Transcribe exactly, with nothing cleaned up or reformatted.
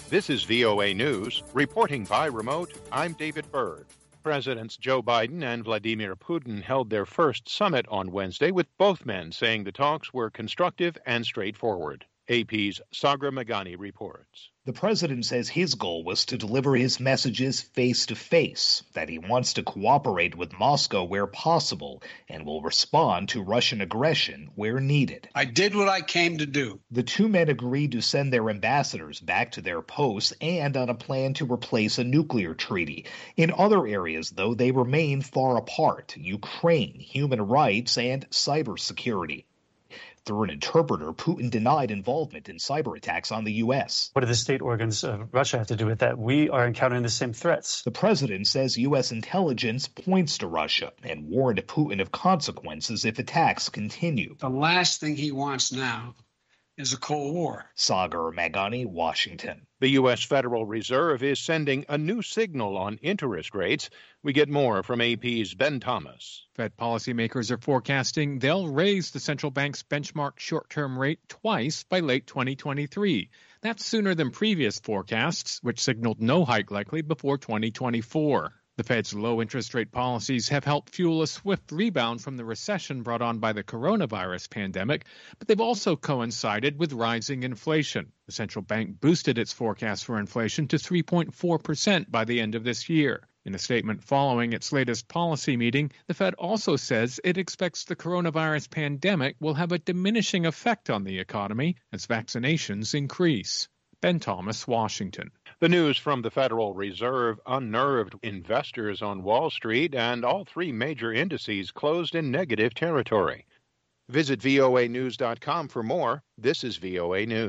This is V O A News. Reporting by remote, I'm David Byrd. Presidents Joe Biden and Vladimir Putin held their first summit on Wednesday, with both men saying the talks were constructive and straightforward. A P's Sagar Meghani reports. The president says his goal was to deliver his messages face-to-face, that he wants to cooperate with Moscow where possible and will respond to Russian aggression where needed. I did what I came to do. The two men agreed to send their ambassadors back to their posts and on a plan to replace a nuclear treaty. In other areas, though, they remain far apart: Ukraine, human rights, and cybersecurity. Through an interpreter, Putin denied involvement in cyber attacks on the U S. What do the state organs of Russia have to do with that? We are encountering the same threats. The president says U S intelligence points to Russia and warned Putin of consequences if attacks continue. The last thing he wants now is a Cold War. Sagar Meghani, Washington. The U S Federal Reserve is sending a new signal on interest rates. We get more from A P's Ben Thomas. Fed policymakers are forecasting they'll raise the central bank's benchmark short-term rate twice by late twenty twenty-three. That's sooner than previous forecasts, which signaled no hike likely before twenty twenty-four. The Fed's low interest rate policies have helped fuel a swift rebound from the recession brought on by the coronavirus pandemic, but they've also coincided with rising inflation. The central bank boosted its forecast for inflation to three point four percent by the end of this year. In a statement following its latest policy meeting, the Fed also says it expects the coronavirus pandemic will have a diminishing effect on the economy as vaccinations increase. Ben Thomas, Washington. The news from the Federal Reserve unnerved investors on Wall Street, and all three major indices closed in negative territory. Visit V O A news dot com for more. This is V O A News.